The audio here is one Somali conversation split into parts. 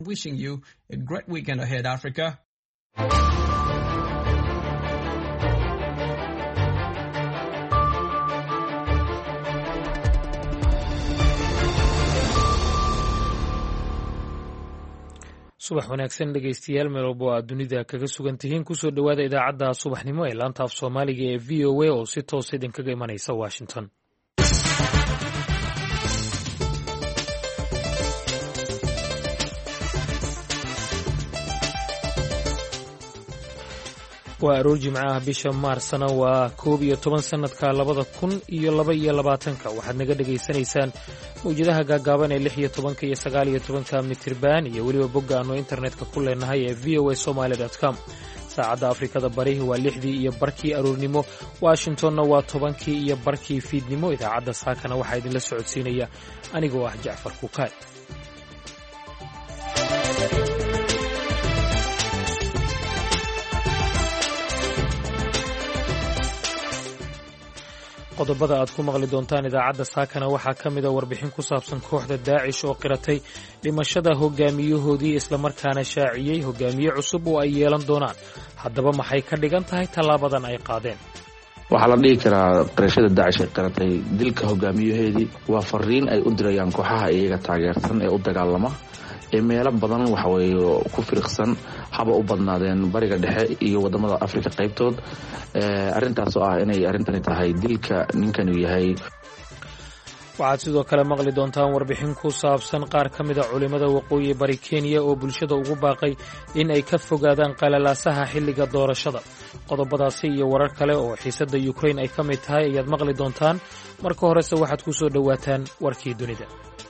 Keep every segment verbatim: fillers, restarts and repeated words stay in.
Wishing you a great weekend ahead, Africa. subax wanaagsan dhegaystayaal meel walba oo aad dunida kaga sugan tihiin kusoo dhowaada idaacadda subaxnimo ee laanta af soomaaliga ee v o a oo si toos idinkaga imanaysa washington. waa aroor jimcaha bisha maarsna waa koob iyo toban sanadka labada kun iyo laba iyo labaatanka waxaad naga dhegaysanaysaan mawjadaha gaagaaban ee lix iyo tobanka iyo sagaal iyo tobanka mitirban iyo weliba bogga aanu internetka ku leenahay ee v o a somaly dot com. saacadda afrikada bari waa lixdii iyo barkii aroornimo, washingtonna waa tobankii iyo barkii fiidnimo. idaacadda saakana waxaa idinla socodsiinaya anigoo ah jacfar kukaay. qodobada aad ku maqli doontaan idaacadda saakana waxaa ka mida warbixin ku saabsan kooxda daacish oo qiratay dhimashada hogaamiyahoodii islamarkaana shaaciyey hogaamiye cusub oo ay yeelan doonaan. haddaba maxay ka dhigan tahay tallaabadan ay qaadeen? waxaa la dhihi karaa qirashada daacish ay qiratay dilka hogaamiyaheedii waa fariin ay u dirayaan kooxaha iyaga taageersan ee u dagaalama ee meelo badan waxaweye ku firiqsan haba u badnaadeen bariga dhexe iyo wadamada afrika qaybtood, arrintaas oo ah inay arrintani tahay dilka ninkanu yahay. waxaad sidoo kale maqli doontaan warbixin ku saabsan qaar ka mida culimmada waqooyi bari kenya oo bulshada ugu baaqay in ay ka fogaadaan qalalaasaha xilliga doorashada. qodobadaasi iyo warar kale oo xiisadda ukrain ay ka mid tahay ayaad maqli doontaan. marka horese waxaad ku soo dhowaataan warkii dunida.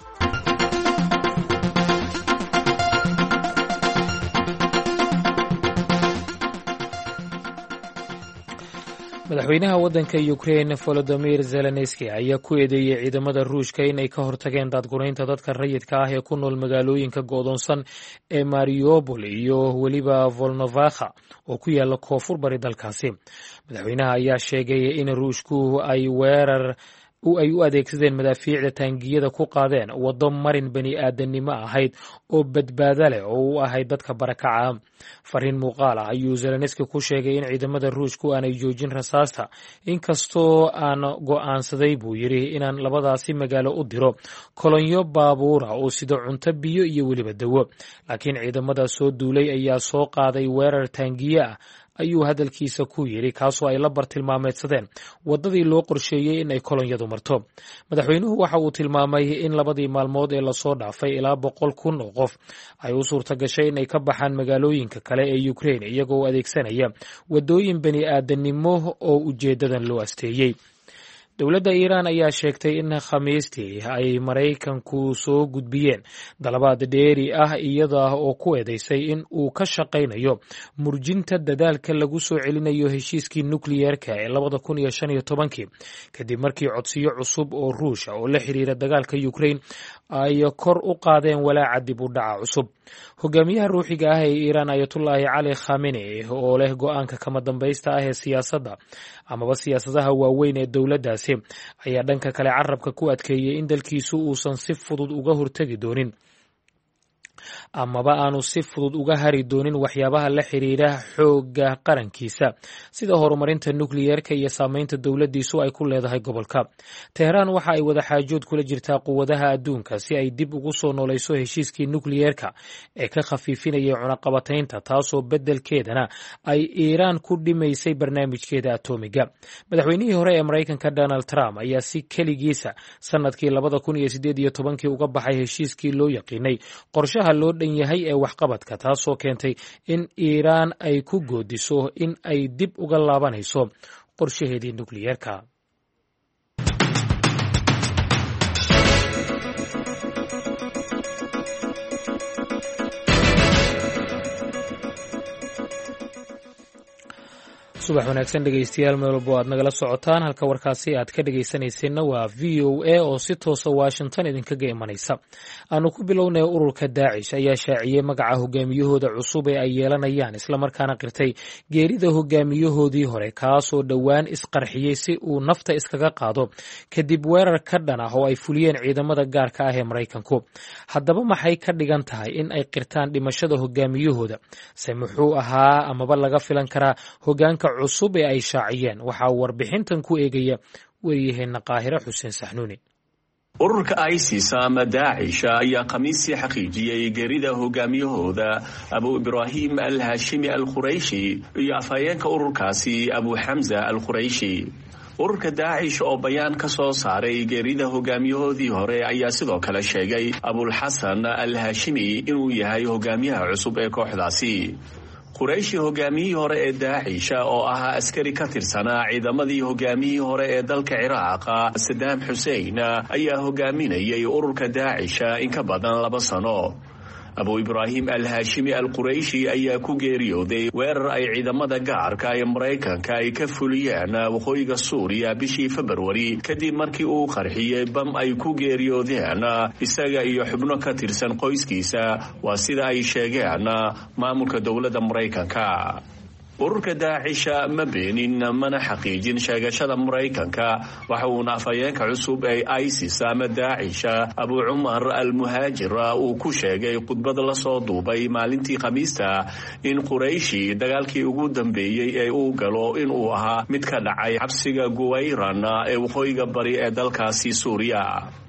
madaxweynaha waddanka ukrain volodimir zelenski ayaa ku eedeeyey ciidamada ruushka inay ka hortageen daadgunaynta dadka rayidka ah ee ku nool magaalooyinka go'doonsan ee mariupol iyo weliba volnovakha oo ku yaala koonfur bari dalkaasi. madaxweynaha ayaa sheegay in ruushku ay weerar ay u adeegsadeen madaafiicda taangiyada ku qaadeen waddo marin bani aadannimo ahayd oo badbaado leh oo u ahayd dadka barakaca. fariin muuqaal ah ayuu zelenski ku sheegay in ciidamada ruushku aanay joojin rasaasta, inkastoo aan go'aansaday buu yidhi inaan labadaasi magaalo u diro kolonyo baabuura oo sida cunto, biyo iyo weliba dawo. laakiin ciidamada soo duulay ayaa soo qaaday weerar taangiye ah ayuu hadalkiisa ku yidhi, kaasoo ay la bartilmaameedsadeen waddadii loo qorsheeyey in ay kolonyadu marto. madaxweynuhu waxa uu tilmaamay in labadii maalmood ee lasoo dhaafay ilaa boqol kun oo qof ay u suurta gashay inay ka baxaan magaalooyinka kale ee ukrain iyagoo adeegsanaya waddooyin bani aadannimo oo ujeeddadan loo asteeyey. dowladda iiraan ayaa sheegtay in khamiistii ay maraykanku soo gudbiyeen dalabaad dheeri ah iyada oo ku eedeysay in uu ka shaqaynayo murjinta dadaalka lagu soo celinayo heshiiskii nukliyeerka ee labada kun iyo shan iyo tobankii kadib markii codsiyo cusub oo ruusha oo la xiriira dagaalka ukrain ay kor u qaadeen walaaca dib u dhaca cusub. hogaamiyaha ruuxiga ah ee iiraan ayatullaahi cali khamenei oo leh go'aanka kama dambaysta ah ee siyaasadda amaba siyaasadaha waaweyn ee dowladdaasi ayaa dhanka kale carabka ku adkeeyey in dalkiisu uusan si fudud uga hortegi doonin amaba aanu si fudud uga hari doonin waxyaabaha la xiriira xoogga qarankiisa sida horumarinta nukliyeerka iyo saamaynta dowladdiisu ay ku leedahay gobolka. teheraan waxa ay wada xaajood kula jirtaa quwadaha adduunka si ay dib ugu soo noolayso heshiiskii nukliyeerka ee ka khafiifinayay cunaqabataynta, taasoo beddelkeedana ay iiraan ku dhimaysay barnaamijkeeda atoomiga. madaxweynihii hore ee maraykanka donald trump ayaa si keligiisa sanadkii labada kun iyo sideed iyo tobankii uga baxay heshiiskii loo yaqiinay qorshaha loo dhan yahay ee waxqabadka, taasoo keentay in iiraan ay ku goodiso in ay dib uga laabanayso qorshaheedii nukliyeerka. subax wanaagsan dhegaystayaal meel walbo aad nagala socotaan halka warkaasi aad ka dhegaysanayseena waa v o a oo si toosa washington idinkaga imanaysa aanu ku bilownay ururka daacish ayaa shaaciyey magaca hogaamiyahooda cusub ee ay yeelanayaan islamarkaana qirtay geerida hogaamiyahoodii hore kaasoo dhowaan isqarxiyey si uu nafta iskaga qaado kadib weerar ka dhan ah oo ay fuliyeen ciidamada gaarka ah ee maraykanku haddaba maxay ka dhigan tahay in ay qirtaan dhimashada hogaamiyahooda se muxuu ahaa amaba laga filan karaa hogaanka cusub ee ay shaaciyeen waxaa warbixintan ku eegaya wariyaheena qaahire xuseen saxnuuni ururka isis ama daacish ayaa khamiistii xaqiijiyey geerida hogaamiyahooda abu ibraahim al-hashimi al-qurayshi iyo afhayeenka ururkaasi abu xamza al-qurayshi ururka daacish oo bayaan ka soo saaray geerida hogaamiyahoodii hore ayaa sidoo kale sheegay abulxasan al-hashimi inuu yahay hogaamiyaha cusub ee kooxdaasi qurayshi hogaamiyihii hore ee daacisha oo ahaa askari ka tirsanaa ciidamadii hogaamiyihii hore ee dalka ciraaq sadaam xusein ayaa hogaaminayay ururka daacisha in ka badan laba sano abu ibraahim al-hashimi al-qurayshi ayaa ku geeriyooday weerar ay ciidamada gaarka ee maraykanka ay ka fuliyeen waqooyiga suuriya bishii februari kadib markii uu qarxiyey bam ay ku geeriyoodeen isaga iyo xubno ka tirsan qoyskiisa waa sida ay sheegeen maamulka dowladda maraykanka ururka daacisha ma beenin mana xaqiijin sheegashada maraykanka waxa uuna afhayeenka cusub ee isis ama daacisha abu cumar al-muhaajir uu ku sheegay khudbad la soo duubay maalintii khamiista in qurayshi dagaalkii ugu dambeeyey ee uu galo inuu ahaa mid ka dhacay xabsiga guwayran ee waqooyiga bari ee dalkaasi suuriya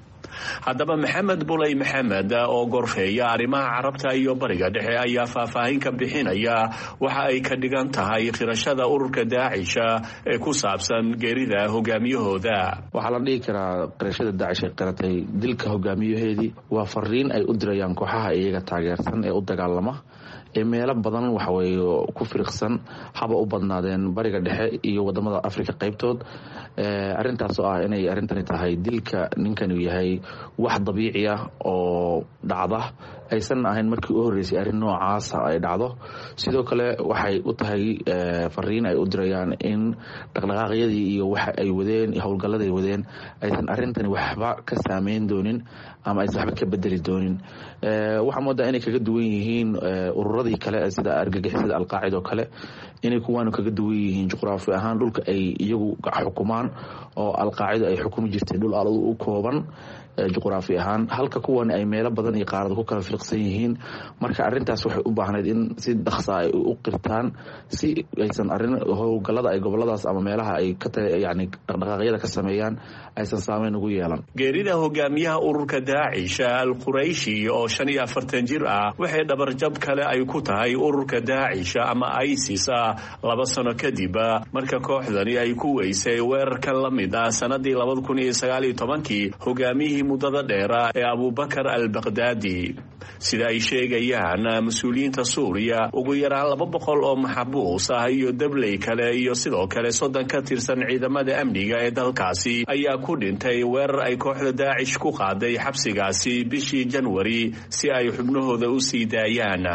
haddaba maxamed bulay maxamed oo gorfeeya arrimaha carabta iyo bariga dhexe ayaa faahfaahin ka bixinaya waxa ay ka dhigan tahay qirashada ururka daacisha ee ku saabsan geerida hogaamiyahooda waxaa la dhihi karaa qirashada daacish ay qiratay dilka hogaamiyaheedii waa fariin ay u dirayaan kooxaha iyaga taageersan ee u dagaalama ee meelo badan waxaweye ku firiqsan haba u badnaadeen bariga dhexe iyo wadamada africa qaybtood arintaas oo ah inay arintani tahay dilka ninkanu yahay wax dabiici ah oo dhacda aysan ahayn markii u horeysay arrin noocaasa ay dhacdo sidoo kale waxay u tahay fariin ay u dirayaan in dhaqdhaqaaqyadii iyo waxa ay wadeen howlgalladay wadeen aysan arintani waxba ka saameyn doonin ama aysan waxba ka bedeli doonin waxaa moodaa inay kaga duwan yihiin ururadii kale sida argagixisada alqaacida oo kale inay kuwaanu kaga duwan yihiin juqraafi ahaan dhulka ay iyagu xukumaan oo alqaacida ay xukumi jirtay dhul aad u kooban juqraafi ahaan halka kuwan ay meelo badan iyo qaarada ku kala firqsan yihiin marka arintaas waxay u baahnayd in si dhaqsa ay u qirtaan si aysan arin howlgallada ay goboladaas ama meelaha ay ka yani dhaqdhaqaaqyada ka sameeyaan aysan saameyn ugu yeelan geerida hogaamiyaha ururka daacisha al-qurayshi oo shan iyo afartan jir ah waxay dhabarjab kale ay ku tahay ururka daacisha ama isis laba sano kadib marka kooxdani ay ku weysay weerarkan la mid ah sanadii labada kun iyo sagaal iyo tobankii hogaamiyihii muddada dheera ee abubakar al-baqdaadi sida ay sheegayaan mas-uuliyiinta suuriya ugu yaraan laba boqol oo maxabuus ah iyo dabley kale iyo sidoo kale soddon ka tirsan ciidamada amniga ee dalkaasi ayaa ku dhintay weerar ay kooxda daacish ku qaaday xabsigaasi bishii janwari si ay xubnahooda u sii daayaan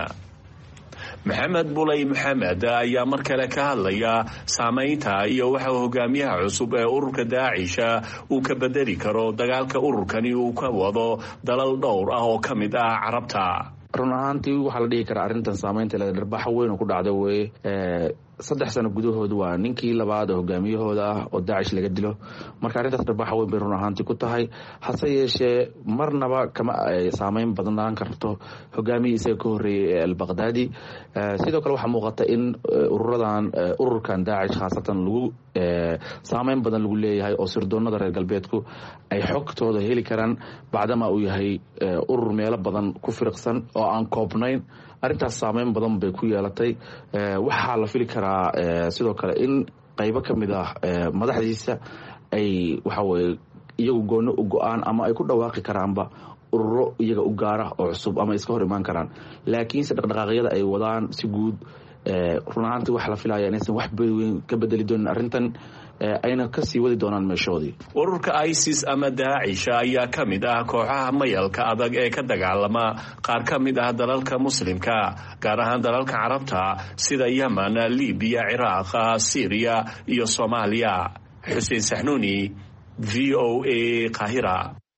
maxamed bulay maxamed ayaa mar kale ka hadlaya saamaynta iyo waxa hogaamiyaha cusub ee ururka daacisha uu ka bedeli karo dagaalka ururkani uu ka wado dalal dhowr ah oo ka mid ah carabta run ahaantii waxaa la dhihi karaa arrintan saamaynta le dharbaaxa weyn oo ku dhacda weye saddex sano gudahood waa ninkii labaad hogaamiyahooda ah oo daacish laga dilo marka arrintaas dharbaaxa weyn bay run ahaantii ku tahay hase yeeshee marnaba kama saameyn badnaan karto hogaamiyii isaga ka horreeyey ee albaqdaadi sidoo kale waxaa muuqata in ururadan ururkan daacish khaasatan lagu saameyn badan lagu leeyahay oo sirdoonada reer galbeedku ay xogtooda heli karaan bacdama uu yahay urur meelo badan ku firiqsan oo aan koobnayn arrintaas saameyn badan bay ku yeelatay waxaa la fili karaa sidoo kale in qaybo ka mid ah madaxdiisa ay waxaweye iyagu gooni u go-aan ama ay ku dhawaaqi karaanba ururo iyaga u gaara oo cusub ama iska hor imaan karaan laakiinse dhaqdhaqaaqyada ay wadaan si guud run ahaantii waxaa la filaya inaysan wax weyn ka bedeli doonin arrintan ayna kasii wadi doonaan meeshoodii. ururka isis ama daacisha ayaa ka mid ah kooxaha mayalka adag ee ka dagaalama qaar ka mid ah dalalka muslimka gaar ahaan dalalka carabta sida yemen, libiya, ciraaq, syria iyo soomaaliya. xuseen saxnuuni, v o a, Qaahira.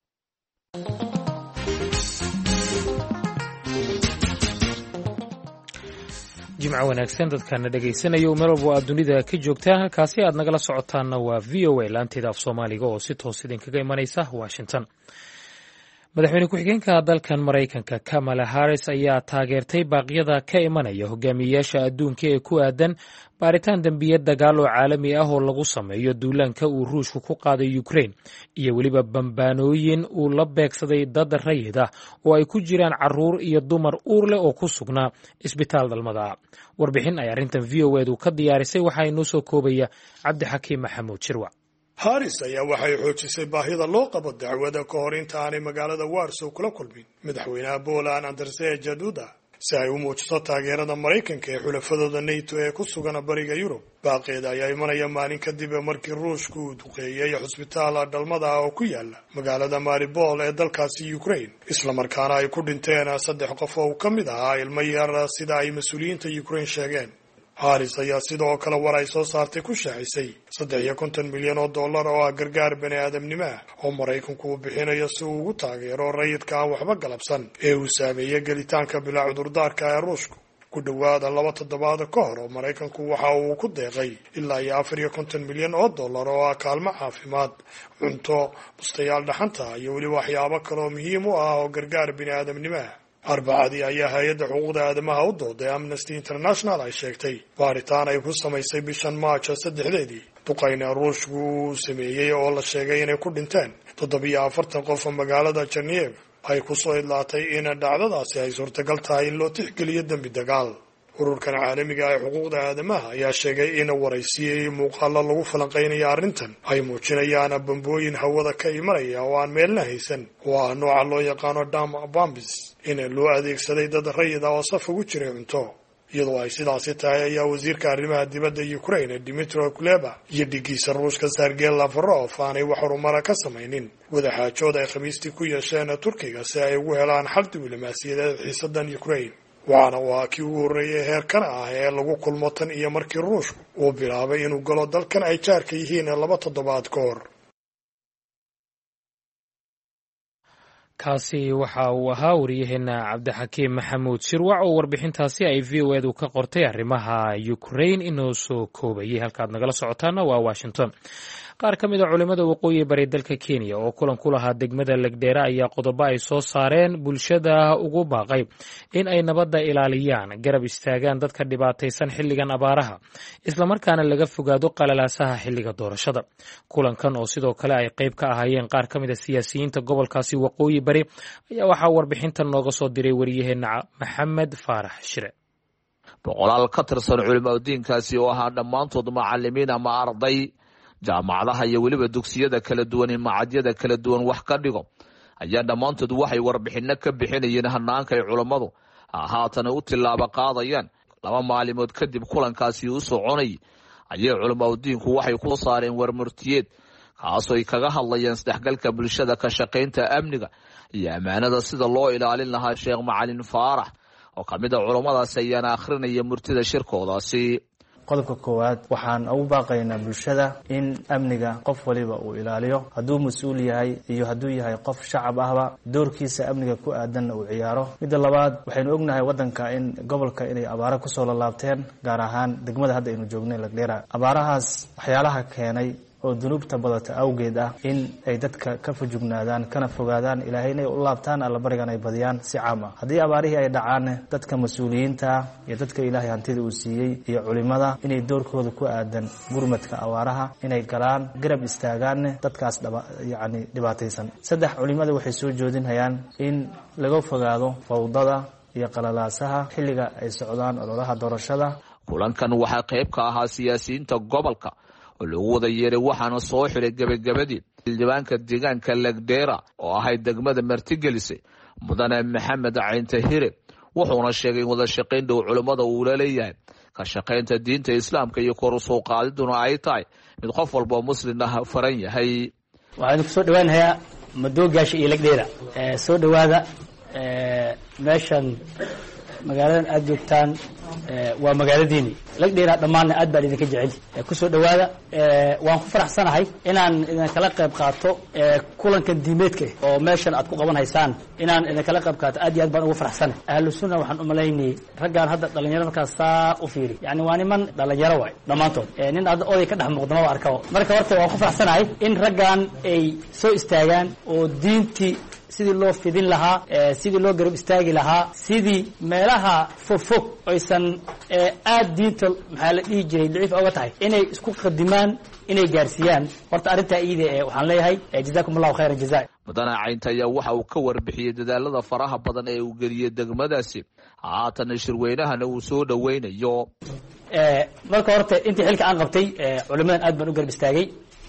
jimco wanaagsan dadkaana dhegaysanaya meel walba aad dunida ka joogtaan. halkaasi aad nagala socotaanna waa v o a laanteeda af soomaaliga oo si toos idinkaga imanaysa washington. madaxweyne ku-xigeenka dalkan maraykanka kamala harris ayaa taageertay baaqyada ka imanaya hogaamiyeyaasha adduunka ee ku aadan baaritaan dembiyad dagaal oo caalami ah oo lagu sameeyo duulaanka uu ruushku ku qaaday ukraine iyo weliba bambaanooyin uu la beegsaday dad rayid ah oo ay ku jiraan caruur iyo dumar uur leh oo ku sugnaa isbitaal dhalmada. warbixin ay arrintan v o edu ka diyaarisay waxaa inoo soo koobaya cabdixakiim maxamuud shirwac. haris ayaa waxay xoojisay baahida loo qabo dacwada ka hor inta aanay magaalada warsow kula kulmin madaxweynaha Poland Andrzej Duda si ay u muujiso taageerada Maraykanka ee xulafadooda NATO ee ku sugan bariga Yurub. baaqeeda ayaa imanaya maalin kadib markii Ruushku uu duqeeyay xusbitaal dhalmada oo ku yaala magaalada Mariupol ee dalkaasi Ukraine, isla markaana ay ku dhinteen saddex qof oo ka mid ah ilmo yar sida ay mas'uuliyiinta Ukraine sheegeen. haris ayaa sidoo kale war ay soo saartay ku shaacisay saddex iyo konton milyan oo dollar oo ah gargaar bani aadamnimo ah oo Maraykanku uu bixinayo si uu ugu taageero rayidka aan waxba galabsan ee uu saameeyay gelitaanka bilaa cudurdaarka ee Ruushku. ku dhawaada laba toddobaad ka hor Maraykanku waxa uu ku deeqay ilaa iyo afar iyo konton milyan oo dollar oo ah kaalmo caafimaad, cunto, bustayaal dhaxanta iyo weliba waxyaabo kale oo muhiim u ah oo gargaar bani aadamnimo ah. arbacadii ayaa hay-adda xuquuqda aadamaha u dooday Amnesty International ay sheegtay baaritaan ay ku samaysay bishan Maajo saddexdeedii duqayna Ruushku uu sameeyey oo la sheegay inay ku dhinteen toddobiyo afartan qof magaalada Chernihiv ay ku soo idlaatay in dhacdadaasi ay suurtagal tahay in loo tixgeliyo dembi dagaal. ururkan caalamiga ah ee xuquuqda aadamaha ayaa sheegay in waraysiyay muuqaalo lagu falanqeynayo arrintan ay muujinayaan bambooyin hawada ka imanaya oo aan meelna haysan oo ah nooca loo yaqaano dam bombs in loo adeegsaday dad rayid ah oo saf ugu jiray cunto. iyadoo ay sidaasi tahay ayaa wasiirka arrimaha dibadda Ukraine Dmytro Kuleba iyo dhigiisa Ruushka Sergey Lavrov aanay wax horumar ka samaynin wadaxaajood ay Khamiistii ku yeesheen Turkiga si ay ugu helaan xal diblomaasiyadeed xiisadan Ukraine. waxaana waa kii ugu horreeyay heerkan ah ee lagu kulmo tan iyo markii Ruushku uu bilaabay inuu galo dalkan ay jaarka yihiin laba toddobaad ka hor. kaasi waxa uu ahaa wariyaheena cabdixakiim maxamuud shirwac oo warbixintaasi ay v o edu ka qortay arrimaha Ukraine inoo soo koobayay. halkaad nagala socotaana waa Washington. qaar ka mid a culimada waqooyi bari dalka Kenya oo kulan ku lahaa degmada Lagdheera ayaa qodobo ay soo saareen bulshada ugu baaqay in ay nabadda ilaaliyaan, garab istaagaan dadka dhibaataysan xilligan abaaraha, isla markaana laga fogaado qalalaasaha xilliga doorashada. kulankan oo sidoo kale ay qayb ka ahaayeen qaar ka mid a siyaasiyiinta gobolkaasi waqooyi bari ayaa waxaa warbixintan nooga soo diray wariyaheena Maxamed Faarax Shire. boqolaal ka tirsan culimada diinkaasi oo ahaa dhammaantood macallimiin ama arday jaamacadaha iyo weliba dugsiyada kala duwan ee macadyada kala duwan wax ka dhigo ayaa dhammaantood waxay warbixino ka bixinayeen hanaanka ay culimmadu haatan u tilaabo qaadayaan. laba maalimood kadib kulankaasi u soconay ayay culimada diinku waxay ku saareen warmurtiyeed kaasoo ay kaga hadlayeen isdhexgalka bulshada, ka shaqaynta amniga iyo ammaanada sida loo ilaalin lahaa. Sheekh Macalin Faarax oo ka mid ah culimmadaasi ayaana akhrinaya murtida shirkoodaasi. qodobka koowaad waxaan ugu baaqaynaa bulshada in amniga qof waliba uu ilaaliyo, hadduu mas-uul yahay iyo hadduu yahay qof shacab ahba doorkiisa amniga ku aadanna uu ciyaaro. midda labaad, waxaynu ognahay waddanka in gobolka inay abaaro kusoo lalaabteen, gaar ahaan degmada hadda aynu joognay Lagdheera. abaarahaas waxyaalaha keenay oo dunuubta badata awgeed ah in ay dadka ka fujugnaadaan kana fogaadaan ilaahay inay u laabtaan allabarigan ay badiyaan si caam ah. haddii abaarihii ay dhacaan, dadka mas-uuliyiinta iyo dadka ilaahay hantida uu siiyey iyo culimada inay doorkooda ku aadan gurmadka abaaraha inay galaan, garab istaagaan dadkaas yacni dhibaataysan. saddex, culimada waxay soo joodinayaan in laga fogaado fawdada iyo qalalaasaha xilliga ay socdaan ololaha doorashada. kulankan waxaa qayb ka ahaa siyaasiyiinta gobolka oo lagu wada yeeray, waxaana soo xiray gebagabadii xildhibaanka deegaanka Lagdheera oo ahayd degmada martigelisay mudane Maxamed Cayntahire. wuxuuna sheegay in wada shaqayn dhow culimmada uu la leeyahay, ka ka shaqaynta diinta islaamka iyo kor u soo qaadiduna ay tahay mid qof walba oo muslim ah faran yahay. waxaan ku soo dhawaanayaa madoogaasha iyo lagdheera soo dhawaada meeshan magaaladan aad joogtaan waa magaaladiini lagdheera dhammaanna aad baan idinka jecel ku soo dhawaada waan ku faraxsanahay inaan idin kala qayb qaato kulankan diimeedka oo meeshan aad ku qaban haysaan inaan idin kala qayb qaato aad iyo aad baan ugu faraxsanahay ahlu sunna waxaan u malaynay raggaan hadda dhalinyaro markaas saa u fiiri yani waa niman dhalinyaro waay dhammaantood nin hadda oday ka dhex muuqda maba arkabo marka horta waan ku faraxsanahay in raggaan ay soo istaagaan oo diintii sidii loo fidin lahaa sidii loo garab istaagi lahaa sidii meelaha fogfog aysan aad diinta maxaa la dhihi jiray daciif oga tahay inay isku qadimaan inay gaarsiiyaan horta arrintaa iide waxaan leeyahay jazaakum allahu khayran jazaa. mudane Caynta ayaa waxa uu ka warbixiyey dadaalada faraha badan ee uu geliyey degmadaasi haatan shirweynahana uu soo dhaweynayo. marka horta intii xilka aan qabtay culimadan aad baan u garab istaagay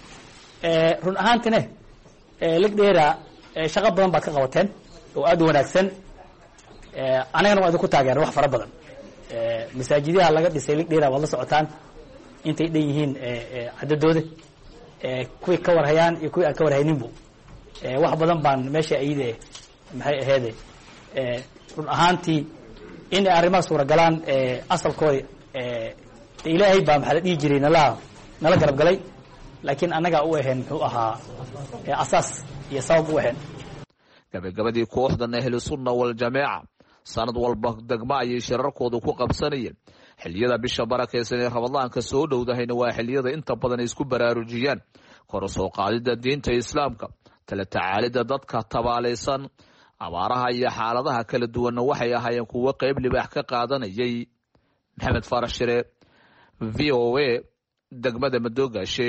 run ahaantina lagdheera shaqo badan baad ka qabateen oo aad u wanaagsan anagana waa idinku taageera wax fara badan masaajidaha laga dhisay lagdheera waad la socotaan intay dhan yihiin cadadooda kuwii ka warhayaan iyo kuwii aan ka warhayninbu wax badan baan meesha ayide maxay aheede run ahaantii in ay arrimaha suuragalaan asalkooda ilaahay baa maxaa la dhihi jiray nala nala garab galay laakiin annagaa u ahayn muxuu ahaa asaas iyo sabab u ahayn. gabagabadii kooxdan ahlu sunna wal jameeca sanad walba degmo ayay shirarkooda ku qabsanayeen xilliyada bisha barakeysan ee ramadaanka soo dhowdahayna waa xilliyada inta badan ay isku baraarujiyaan kor u soo qaadida diinta islaamka tala tacaalida dadka tabaalaysan abaaraha iyo xaaladaha kala duwanna waxay ahaayeen kuwo qayb libaax ka qaadanayay. maxamed faarax shire v o a degmada madoogaashe.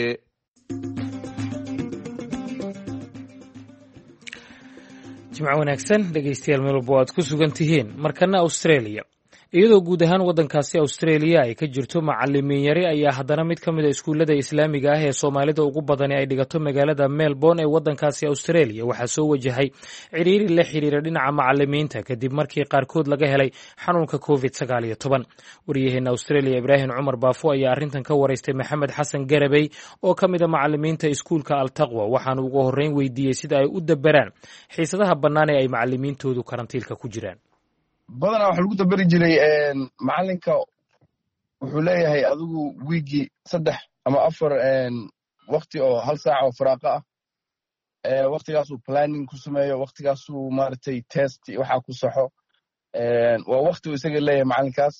jimco wanaagsan dhegaystayaal meel walba aad ku sugan tihiin markana australia iyadoo guud ahaan waddankaasi australia ay ka jirto macalimiin yari ayaa haddana mid ka mid a iskuullada islaamiga ah ee soomaalida ugu badani ay dhigato magaalada melbourne ee waddankaasi australia waxaa soo wajahay cidhiiri la xiriira dhinaca macalimiinta kadib markii qaarkood laga helay xanuunka covid sagaal iyo toban. waryaheena australia ibraahim cumar baafo ayaa arrintan ka waraystay maxamed xasan garabey oo ka mid a macalimiinta iskuulka altaqwa waxaana ugu horreyn weydiiyey sida ay u daberaan xiisadaha bannaan ee ay macalimiintoodu karantiilka ku jiraan. badanaa waxa lagu daberi jiray macalinka wuxuu leeyahay adigu wiigii saddex ama afar wakti oo hal saaca oo faraaqo ah waktigaasuu planning ku sameeyo waktigaasuu maaragtay test waxaa ku saxo waa wakti uu isaga leeyahay macalinkaas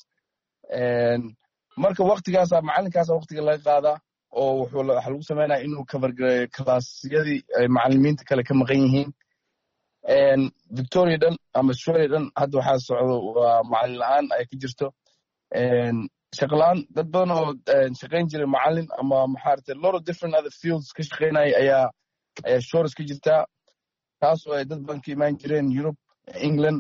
marka waktigaasa macalinkaasa waktiga laga qaadaa oo wuxuu waxa lagu sameynaya inuu covergareeyo kalaasyadii ay macalimiinta kale ka maqan yihiin. victoria dhan ama australia dhan hadda waxaa socdo waa macalin la-aan ay ka jirto shaqo la-aan dad badan oo shaqayn jiray macalin ama maxaarate lot of different other fields ka shaqaynaya ayaa ayaa shores ka jirtaa taas oo ay dad badan ka imaan jireen Europe England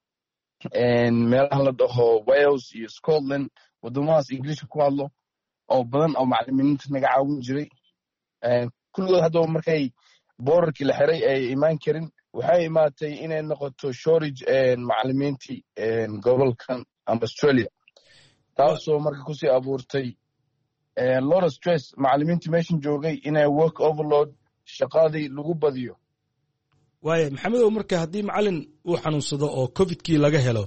meelaha la dhaho Wales iyo Scotland wadamadaas Englishka ku hadlo oo badan oo macalimiinta naga caawin jiray kulligood hadda markay boorarkii la xiray ay imaan karin waxay imaatay inay noqoto shortage macalimiintii gobolkan ama Australia taasoo marka kusii abuurtay lot of stress macalimiintii meeshan joogay inay work overload shaqadii lagu badiyo. waaye maxamedow marka haddii macalin uu xanuunsado oo covidkii laga helo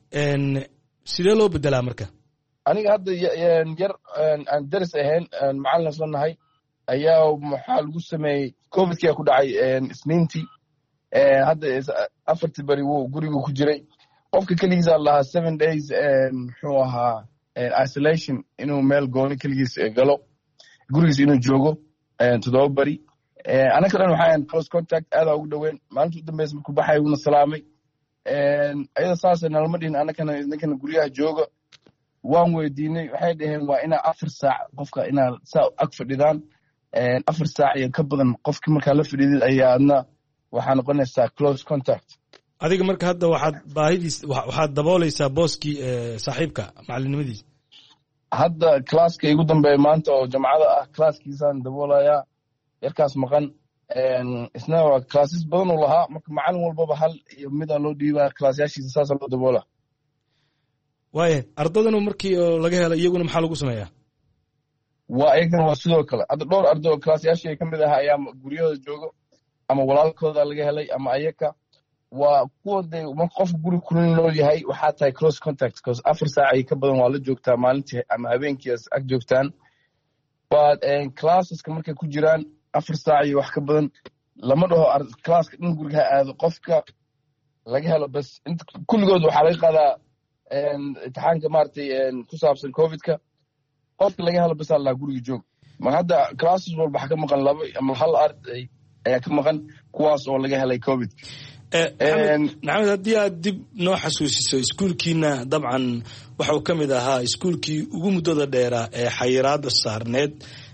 sidee loo bedelaa marka? aniga hadda yar aan daris ahayn macalin soo nahay ayaa maxaa lagu sameeyey covidkia ku dhacay isniintii hadda afartii beri wuu gurigu ku jiray qofka keligiisa lahaa seven days muxuu ahaa isolation inuu meel gooni keligiis galo gurigiis inuu joogo toddoba beri anaka dhan waxaan close contact aadaa ugu dhoweyn maalinta u dambeysa markuu baxay wuuna salaamay ayada saasa nalama dhihin anakana ninkana guryaha jooga waan weydiinay waxay dhaheen waa inaa afar saac qofka inaa saa ag fadhidaan afar saac iyo ka badan qofkii markaa la fadhiidid ayaa adna waxaa noqonaysaa close contact. adiga marka hadda waxaad baahidiis waxaad daboolaysaa booskii saaxiibka macalinimadiisa? hadda classka igu dambeeya maanta oo jamcada ah classkiisaan daboolayaa yarkaas maqan isna waa classes badan uu lahaa marka macalin walbaba hal iyo midaa loo dhiibaa classyaashiisa saasa loo daboola. waaya ardadanu markii oo laga helo iyaguna maxaa lagu sameeyaa waa ayagana waa sidoo kale hadda dhowr arday oo kalaasayaashii ka mid ahaa ayaa guryahooda joogo ama walaalkooda laga helay ama ayaka waa kuwa de marka qofka guri kula nool yahay waxaa tahay close contact cause afar saac ay ka badan waa la joogtaa maalintii ama habeenkii ag joogtaan but classeska markay ku jiraan afar saac iyo wax ka badan lama dhaho classka dhan guriga ha aado qofka laga helo bas inta kulligood waxaa laga qaadaa imtixaanka maaragtay ku saabsan covidka qofka laga helo bas allaa guriga joog mar hadda classes walba waxaa ka maqan laba ama hal arday ayaa ka maqan kuwaas oo laga helay covid maxamed haddii aad dib noo xasuusiso iskuulkiina dabcan waxau ka mid ahaa iskuulkii ugu muddada dheeraa ee xayiraada saarneed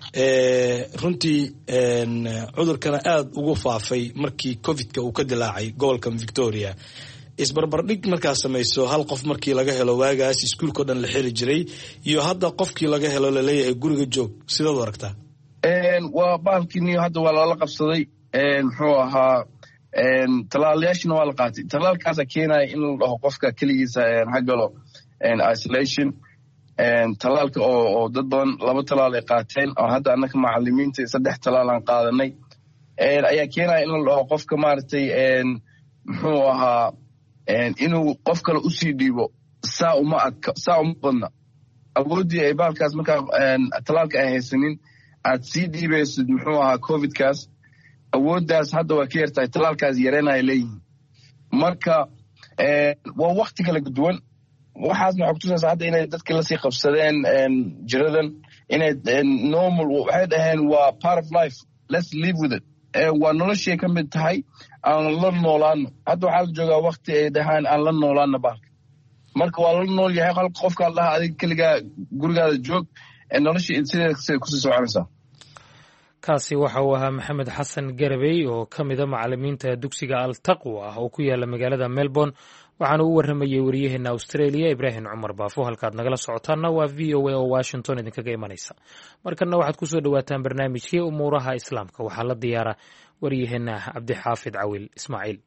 runtii cudurkana aad ugu faafay markii covidka uu ka dilaacay gobolkan victoria isbarbardhig markaa samayso hal qof markii laga helo waagaas iskuulkao dhan la xiri jiray iyo hadda qofkii laga helo laleeyahay guriga joog sidaad u aragtaa waa bahalkiiniyo hadda waa lala qabsaday muxuu ahaa talaalayaashina waa la qaatay talaalkaasa keenaya in la dhaho qofka keligiisa ha galo isolation talaalka oo dad badan laba talaal ay qaateen oo hadda annaka macalimiinta saddex talaal aan qaadanay ayaa keenaya in la dhaho qofka maaragtay muxuu ahaa inuu qof kale usii dhiibo saa uma adka saa uma badna awooddii ay bahalkaas markaa talaalka ay haysanin aad sii dhiibaysid muxuu ahaa covidkaas awooddaas hadda waa ka yartahay talaalkaas yareenaya leeyihiin marka waa wakti kala duwan waxaasna waxay kutusaysaa hadda inay dadka lasii qabsadeen jiradan inay normal waxay dhaheen waa part of life let's live with it waa noloshay ka mid tahay aan la noolaano hadda waxaa la joogaa wakti ay dhahaan aan la noolaano bahalka marka waa la nool yahay hal qofkaa la dhahaa adiga keligaa gurigaada joog noloshii sideeda siday kusii soconaysaa kaasi waxa uu ahaa maxamed xasan garabey oo ka mida macalimiinta dugsiga altaqwa ah oo ku yaala magaalada melbourne waxaana u warramayey waryaheena australia ibraahim cumar baafo halkaad nagala socotaanna waa v o a oo washington idinkaga imanaysa markanna waxaad ku soo dhowaataan barnaamijkii umuuraha islaamka waxaa la diyaara waryaheena cabdixaafid cawil ismaaciil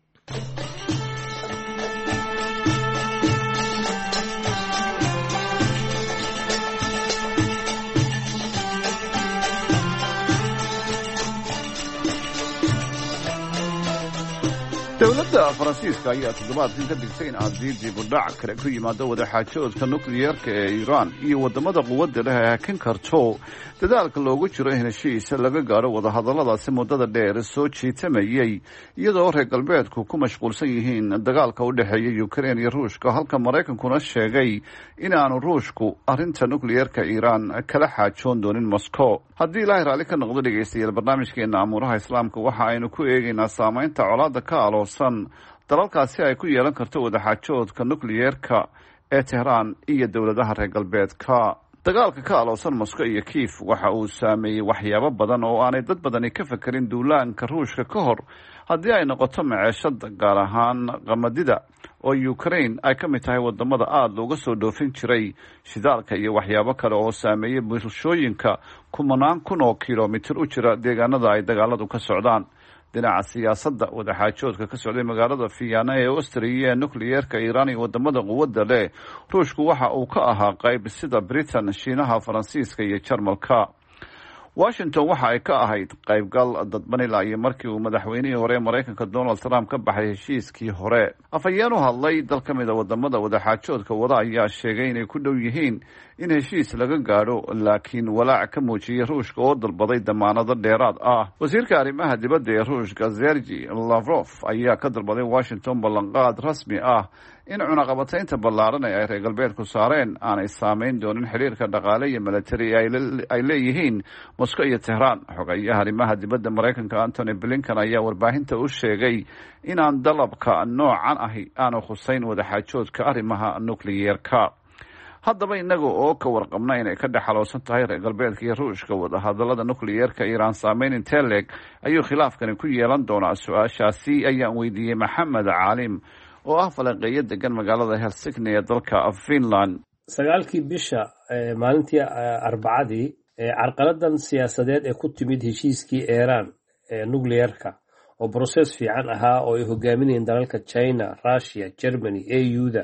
dowladda faransiiska ayaa toddobaadkan ka digtay in haddii dibudhac kale ku yimaado wadaxaajoodka nukliyeerka ee iiraan iyo waddamada quwadda leh ay hakin karto dadaalka loogu jiro in heshiis laga gaadho wadahadalladaasi muddada dheer soo jiitamayey iyadoo reer galbeedku ku mashquulsan yihiin dagaalka u dhexeeya ukrein iyo ruushka halka maraykankuna sheegay inaanu ruushku arrinta nukliyeerka iiraan kala xaajoon doonin moscow haddii ilaahay raalli ka noqdo dhegaystayaal barnaamijkeena amuuraha islaamka waxa aynu ku eegaynaa saamaynta colaadda ka aloosan dalalkaasi ay ku yeelan karto wadaxaajoodka nukliyeerka ee tehraan iyo dowladaha reer galbeedka dagaalka ka aloosan moscow iyo kiif waxa uu saameeyey waxyaabo badan oo aanay dad badani ka fekerin duulaanka ruushka ka hor haddii ay noqoto maceeshada gaar ahaan qamadida oo ukrain ay ka mid tahay wadamada aada looga soo dhoofin jiray shidaalka iyo waxyaabo kale oo saameeyey bulshooyinka kumanaan kun oo kilomitir u jira deegaanada ay dagaaladu ka socdaan dhinaca siyaasadda wadaxaajoodka ka socday magaalada vienna ee austria ee nukliyeerka iiraan iyo wadamada quwadda leh ruushku waxa uu ka ahaa qayb sida britain shiinaha faransiiska iyo jarmalka washington waxa ay ka ahayd qaybgal dadbanila iyo markii uu madaxweynihii hore ee maraykanka donald trump ka baxay heshiiskii hore afhayeen u hadlay dal ka mida wadamada wadaxaajoodka wada ayaa sheegay inay ku dhow yihiin in heshiis laga gaadho laakiin walaac ka muujiyey ruushka oo dalbaday damaanado dheeraad ah wasiirka arrimaha dibadda ee ruushka sergi lavrov ayaa ka dalbaday washington ballanqaad rasmi ah in cunaqabataynta ballaaran ee ay reer galbeedku saareen aanay saameyn doonin xiriirka dhaqaale iyo milatari ay leeyihiin moscow iyo tehraan xogeeyaha arrimaha dibadda maraykanka antony blinken ayaa warbaahinta u sheegay inaan dalabka noocan ahi aanu khuseyn wadaxaajoodka arrimaha nukliyeerka haddaba innaga oo ka warqabna inay ka dhex xaloosan tahay reer galbeedka iyo ruushka wadahadallada nukliyeerka iiraan saameyn intee leeg ayuu khilaafkani ku yeelan doonaa su-aashaasi ayaan weydiiyey maxamed caalim oo ah falanqeeyo degan magaalada helsinki ee dalka finland sagaalkii bisha maalintii arbacadii carqaladan siyaasadeed ee ku timid heshiiskii iiraan ee nukliyeerka oo broses fiican ahaa oo ay hogaaminayeen dalalka china russia germany a u da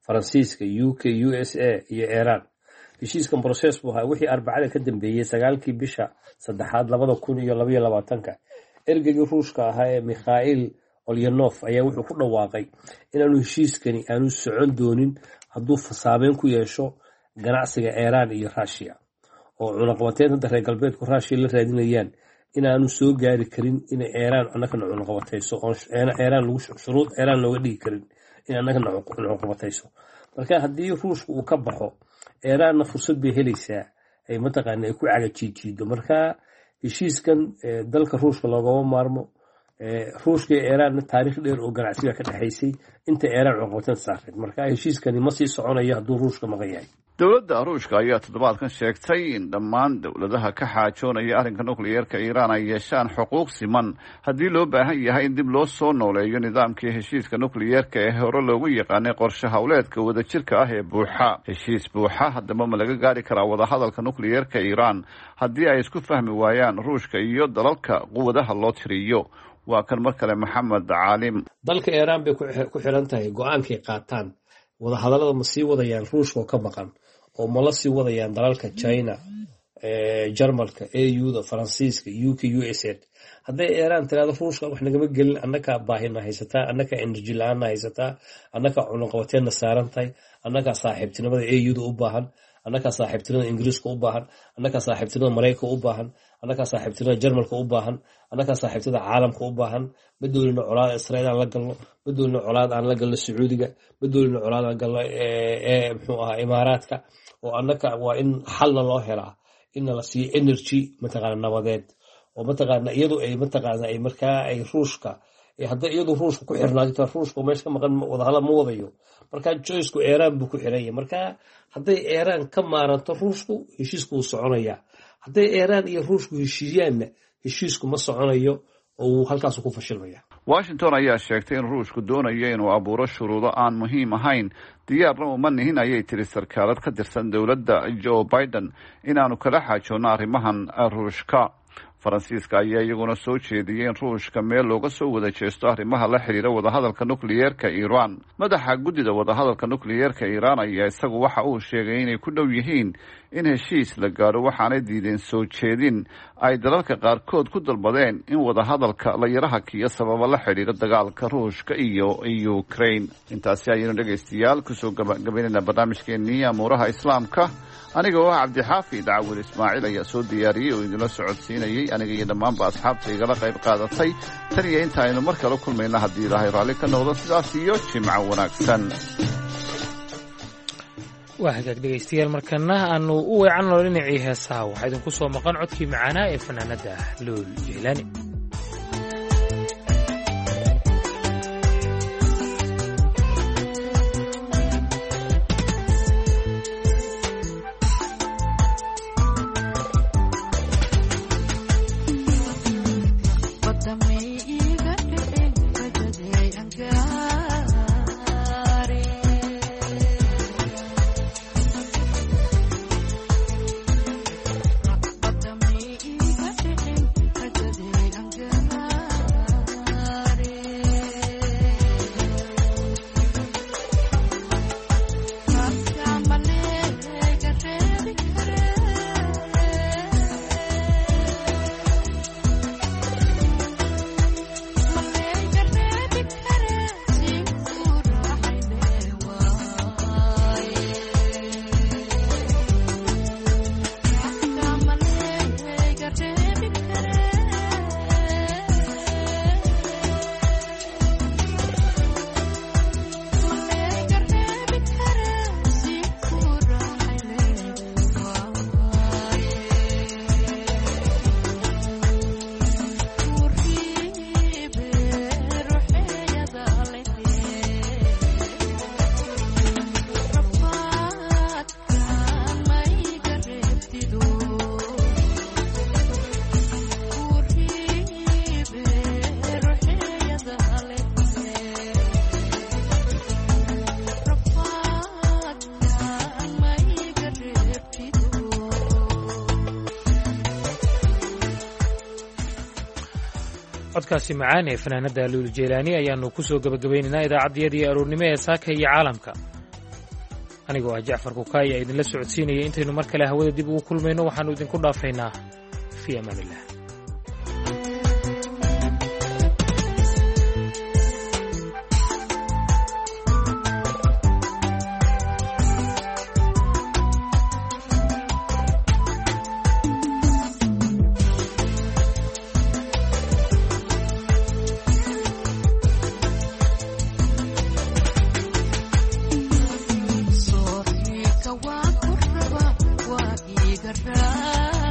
faransiiska, u k, u s a iyo iiraan. heshiiskan broses buu ahaa wixii arbacada ka dambeeyey sagaalkii bisha saddexaad labada kun iyo labaiyo labaatanka. ergeygii ruushka ahaa ee mikhail olyanov ayaa wuxuu ku dhawaaqay inaanu heshiiskani aanu socon doonin hadduu saameyn ku yeesho ganacsiga iiraan iyo ruushia, oo cunaqabateynta reer galbeedku ruushia la raadinayaan inaanu soo gaari karin inay iiraan annagana cunaqabatayso, oo iiraan lagu shuruud iiraan looga dhigi karin in annagana cunaqabatayso. marka haddii ruushka uu ka baxo, iiraanna fursad bay helaysaa ay mataqaana ay ku cagajiijiido. marka heshiiskan dalka ruushka loogama maarmo. ruushka iyo iiraanna taariikh dheer oo ganacsiga ka dhexaysay inta iiraan cunaqabateynta saarneed. marka heshiiskani ma sii soconayo hadduu ruushka maqan yahay. dowladda ruushka ayaa toddobaadkan sheegtay in dhammaan dowladaha ka xaajoonaya arrinka nukliyeerka iiraan ay yeeshaan xuquuq siman haddii loo baahan yahay in dib loo soo nooleeyo nidaamkii heshiiska nukliyeerka ee hore loogu yaqaanay qorshe howleedka wadajirka ah ee buuxa. heshiis buuxa haddaba ma laga gaari karaa wadahadalka nukliyeerka iiraan haddii ay isku fahmi waayaan ruushka iyo dalalka quwadaha loo tiriyo? waa kan mar kale maxamed caalim. dalka iiraan bay ku xiran tahay go-aankay qaataan. wadahadallada ma sii wadayaan ruushka oo ka maqan, oo ma la sii wadayaan dalalka china, jarmalka, a u da, faransiiska, u k, u s a. hadday iiraan tiraado ruushka wax nagama gelin, annakaa baahina haysataa, annakaa energy la-aanna haysataa, annakaa cunaqabateenna saaran tahay, annakaa saaxiibtinimada a u da u baahan, annakaa saaxiibtinimada ingiriiska u baahan, annakaa saaxiibtinimada maraykanka u baahan, annakaa saaxiibtinimada jarmalka u baahan, annakaa saaxiibtinimada caalamka u baahan. ma doolino colaad israa'iil aan la galno, ma doolino colaad aan la galno sacuudiga, ma doolino colaad aan galno muxuu ahaa imaaraadka. oo annaka waa in xalna loo helaa, inna la siiyo energy mataqaana nabadeed, oo mataqaana iyadu ay mataqaana ay markaa ay ruushka hadday iyadu ruushka ku xirnaato, ruushka meesha ka maqan wadahadal ma wadayo. marka joysku iiraan buu ku xiran yahay. marka hadday iiraan ka maaranto ruushku, heshiisku wuu soconayaa. hadday iiraan iyo ruushku heshiiyaanna, heshiisku ma soconayo oo uu halkaas ku fashilmaya. washington ayaa sheegtay in ruushku doonayo inuu abuuro shuruudo aan muhiim ahayn, diyaarna uma nihin ayay tiri sarkaalad ka tirsan dowladda joe biden inaanu kala xaajoonno arrimahan ruushka. faransiiska ayaa iyaguna soo jeediyey in ruushka meel looga soo wada jeesto arrimaha la xidhiira wadahadalka nukliyeerka iiraan. madaxa guddida wadahadalka nukliyeerka iiraan ayaa isagu waxa uu sheegay inay ku dhow yihiin in heshiis la gaadho, waxaanay diideen soo jeedin ay dalalka qaarkood ku dalbadeen in wadahadalka la yaraha kiyo sababa la xidhiira dagaalka ruushka iyo ukraine. intaasi ayaynu dhegaystayaal kusoo gabagabaynayna barnaamijkeennii amuuraha islaamka. aniga oo ah cabdixaafi dacwil ismaaciil ayaa soo diyaariyey oo idinla socodsiinayey, aniga iyo dhammaanba asxaabta igala qayb qaadatay. tan iyo inta aynu mar kale kulmayna haddii ilaahay raalli ka noqdo, sidaas iyo jimco wanaagsan. waa hagaag dhegaystayaal, markana aanu u weecanno dhinacii heesaha. waxaa idinku soo maqan codkii macaanaa ee fanaanada luul jeylaani. codkaasi macaan ee fanaanada luul jeylaani ayaanu ku soo gabagabaynaynaa idaacaddiyadii aroornimo ee saaka iyo caalamka. anigoo ah jacfar kukaay ee idinla socodsiinaya intaynu mar kale hawada dib ugu kulmayno waxaannu idinku dhaafaynaa fii amaanillah. Sorry, kawa kuraba wa igarra.